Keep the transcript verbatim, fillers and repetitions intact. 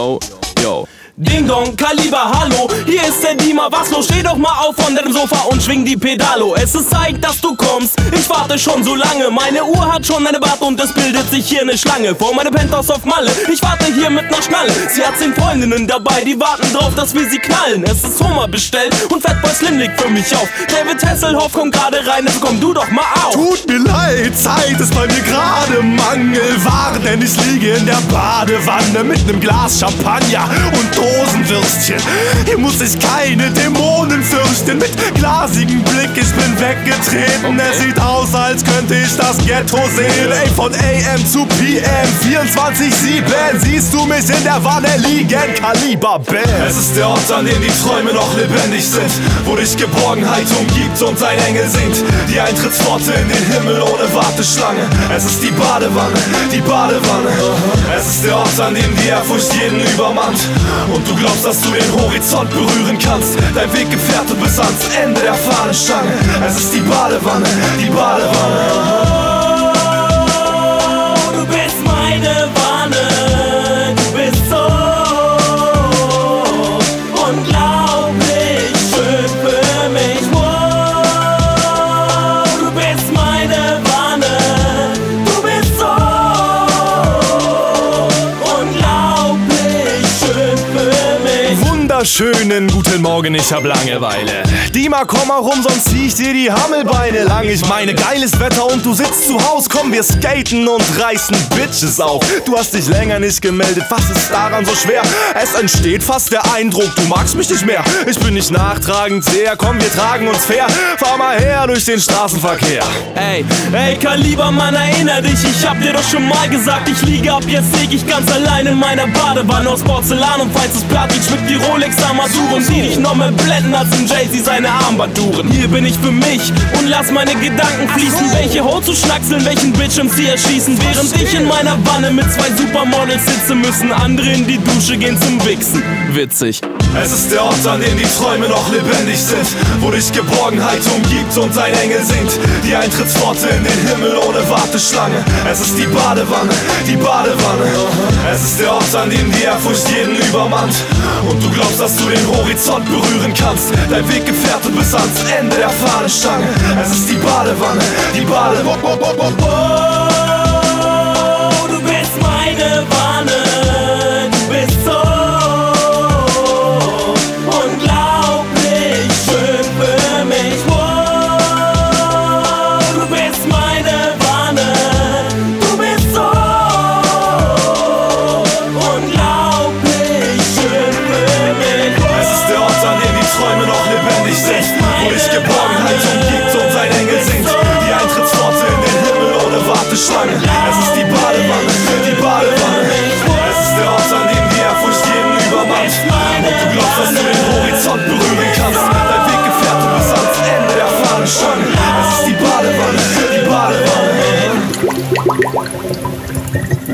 yo, yo. Ding Dong, Kaliber, hallo, hier ist der Dima, was los? Steh doch mal auf von deinem Sofa und schwing die Pedalo. Es ist Zeit, dass du kommst, ich warte schon so lange. Meine Uhr hat schon eine Bart und es bildet sich hier eine Schlange vor meinem Penthouse auf Malle. Ich warte hier mit ner Schnalle, sie hat zehn Freundinnen dabei, die warten drauf, dass wir sie knallen. Es ist Hummer bestellt und Fatboy Slim legt für mich auf. David Hasselhoff kommt gerade rein, jetzt komm du doch mal auf. Tut mir leid, Zeit ist bei mir gerade Mangelware, denn ich liege in der Badewanne mit nem Glas Champagner und Dosenwürstchen. Hier muss ich keine Dämonen fürchten. Mit glasigem Blick, ich bin weggetreten. Okay. Es sieht aus, als könnte ich das Ghetto sehen. Ey, von A M zu P M, vierundzwanzig sieben siehst du mich in der Wanne liegen, Kaliber Band. Es ist der Ort, an dem die Träume noch lebendig sind, wo dich Geborgenheit umgibt und ein Engel singt. Die Eintrittspforte in den Himmel ohne Warteschlange. Es ist die Badewanne, die Badewanne. Es ist der Ort, an dem die Ehrfurcht jeden übermannt und du glaubst, dass du den Horizont berühren kannst. Dein Weggefährte bis ans Ende der Fahnenstange. Es ist die Badewanne, die Badewanne. Oh, du bist meine Wanne, du bist so unglaublich schön für mich. Oh, du bist meine Wanne, du bist so unglaublich schön für mich. Wunderschönen guten Morgen, ich hab Langeweile. Dima, komm mal rum, sonst zieh ich dir die Hammelbeine lang. Ich meine, geiles Wetter und du sitzt zu Haus. Komm, wir skaten und reißen Bitches auf. Du hast dich länger nicht gemeldet, was ist daran so schwer? Es entsteht fast der Eindruck, du magst mich nicht mehr. Ich bin nicht nachtragend sehr, komm, wir tragen uns fair. Fahr mal her durch den Straßenverkehr. Ey, ey, Kaliber, Mann, erinner dich, ich hab dir doch schon mal gesagt, ich liege ab jetzt lieg ich ganz allein in meiner Badewanne aus Porzellan und feines Platin schmückt die Rolex-Armaturen, die dich noch mehr blenden als in Jay-Z seine Armbanduren. Hier bin ich für mich und lass meine Gedanken fließen, welche Ho zu schnackseln, welchen Bildschirm sie erschießen, während ich in meiner Wanne mit zwei Supermodels sitze, müssen andere in die Dusche gehen zum Wichsen. Witzig. Es ist der Ort, an dem die Träume noch lebendig sind, wo dich Geborgenheit umgibt und ein Engel singt. Die Eintrittspforte in den Himmel ohne Warteschlange. Es ist die Badewanne, die Badewanne. Es ist der Ort, an dem die Ehrfurcht jeden übermannt und du glaubst, dass du den Horizont berühren kannst. Dein Weggefährte bis ans Ende der Fahnenstange. Es ist die Badewanne, die Badewanne. Oh, du bist meine Wanne, du bist so unglaublich schön für mich. Oh, du bist meine Wanne, du bist so unglaublich schön für mich. Es ist der Ort, an dem die Träume noch lebendig sind, wo dich Geborgenheit umgibt und ein Engel singt. Die Eintrittspforte in den Himmel ohne Warteschlange. Es ist die Badewanne, die Badewanne. Es ist der Ort, an dem die Ehrfurcht jeden übermannt und du glaubst, dass du den Horizont berühren kannst. Dein Weggefährte bis ans Ende der Fahnenstange. Es ist die Badewanne, die Badewanne.